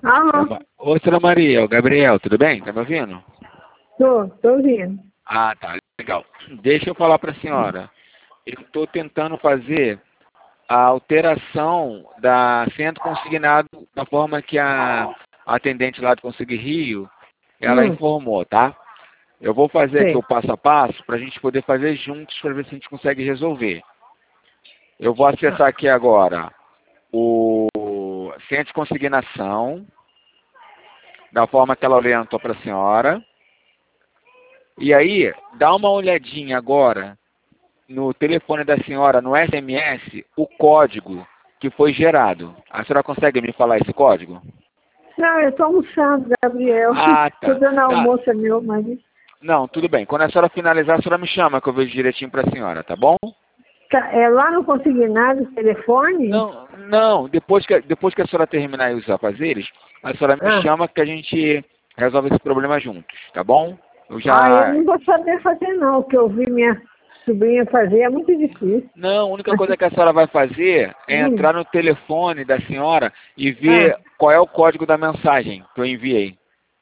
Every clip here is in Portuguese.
Alô? Ô, senhora Maria, o Gabriel, tudo bem? Tá me ouvindo? Tô ouvindo. Ah, tá, legal. Deixa eu falar para a senhora. Eu estou tentando fazer a alteração da centro consignado da forma que a atendente lá do Consigo Rio, ela informou, tá? Eu vou fazer aqui o Sei. passo a passo para a gente poder fazer juntos para ver se a gente consegue resolver. Eu vou acessar aqui agora o centro de consignação, da forma que ela orientou para a senhora. E aí, dá uma olhadinha agora no telefone da senhora, no SMS, o código que foi gerado. A senhora consegue me falar esse código? Não, eu tô almoçando, Gabriel. Ah, Tô tá. dando Tá. almoço a meu marido. Não, tudo bem. Quando a senhora finalizar, a senhora me chama que eu vejo direitinho para a senhora, tá bom? É lá no Consignado o telefone? Não. Depois que a senhora terminar os afazeres, a senhora me chama que a gente resolve esse problema juntos, tá bom? Eu não vou saber fazer não. O que eu vi minha sobrinha fazer é muito difícil. Não, a única coisa que a senhora vai fazer é entrar no telefone da senhora e ver qual é o código da mensagem que eu enviei.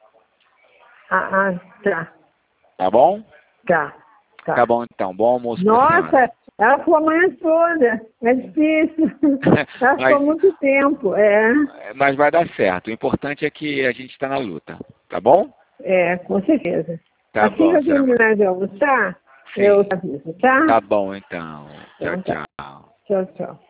Tá. Tá bom? Tá. Tá bom então. Bom almoço pra senhora. Nossa, ela ficou a manhã toda. É difícil. Ela ficou muito tempo. Mas vai dar certo. O importante é que a gente está na luta. Tá bom? Com certeza. Tá Assim bom, que eu senhora Maria. terminar de almoçar, Sim. eu aviso, tá? Tá bom então. Tchau, Então tá. tchau. Tchau, tchau.